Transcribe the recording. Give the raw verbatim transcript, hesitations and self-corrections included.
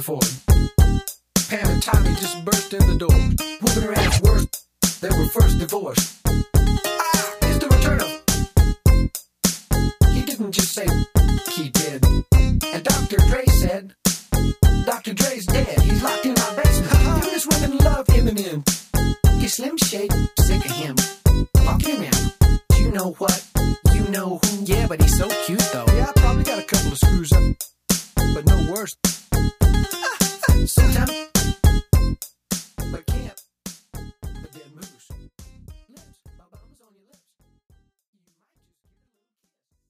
Rutherford. Pam and Tommy just burst in the door. Whooping her ass worse. They were first divorced. Ah, it's the return of... He didn't just say he did. And Doctor Dre said, Doctor Dre's dead. He's locked in our basement. Him and his women love Eminem. You Slim Shady, sick of him. Fuck him in. Do you know what? You know who? Yeah, but he's so cute though. Yeah, I probably got a couple of screws up, but no worse.